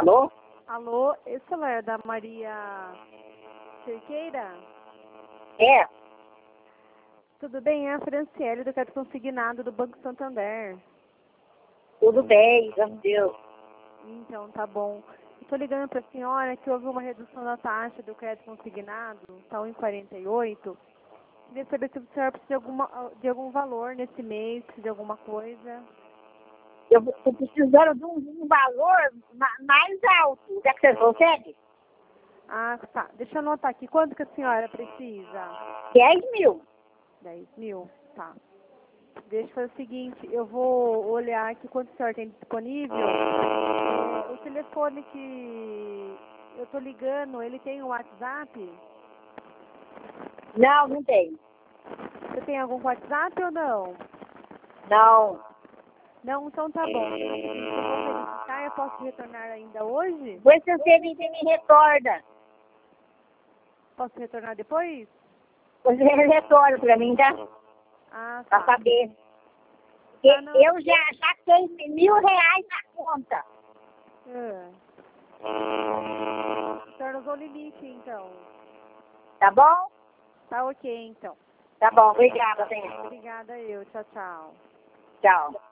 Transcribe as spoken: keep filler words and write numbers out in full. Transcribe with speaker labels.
Speaker 1: Alô?
Speaker 2: Alô, esse celular é da Maria Cerqueira?
Speaker 1: É,
Speaker 2: Tudo bem? É a Franciele do Crédito Consignado do Banco Santander.
Speaker 1: tudo bem, graças a Deus.
Speaker 2: Então, tá bom. Estou ligando para a senhora que houve uma redução da taxa do crédito consignado, está um vírgula quarenta e oito. Queria saber se a senhora precisa de, alguma, de algum valor nesse mês, precisa de alguma coisa.
Speaker 1: Eu estou precisando de um, de um valor ma- mais alto. O que é que você consegue?
Speaker 2: Ah, tá. Deixa eu anotar aqui. Quanto que a senhora precisa?
Speaker 1: dez mil.
Speaker 2: dez mil? Tá. Deixa eu fazer o seguinte, eu vou olhar aqui quanto a senhora tem disponível. É, o telefone que eu tô ligando, ele tem o WhatsApp?
Speaker 1: Não, não tem.
Speaker 2: Você tem algum WhatsApp ou não?
Speaker 1: Não.
Speaker 2: Não, então tá bom. Então, é o seguinte, eu vou verificar, eu posso retornar ainda hoje?
Speaker 1: Vê se você me, me retorna.
Speaker 2: Posso retornar depois?
Speaker 1: Você retorna para mim, tá?
Speaker 2: Ah,
Speaker 1: Para
Speaker 2: tá.
Speaker 1: saber. Porque
Speaker 2: Ah, não.
Speaker 1: eu já, já tenho mil reais na conta.
Speaker 2: Ah. A senhora usou o limite, então.
Speaker 1: Tá bom?
Speaker 2: Tá ok, então.
Speaker 1: Tá bom, obrigada, senhor.
Speaker 2: Obrigada eu. Tchau, tchau.
Speaker 1: Tchau.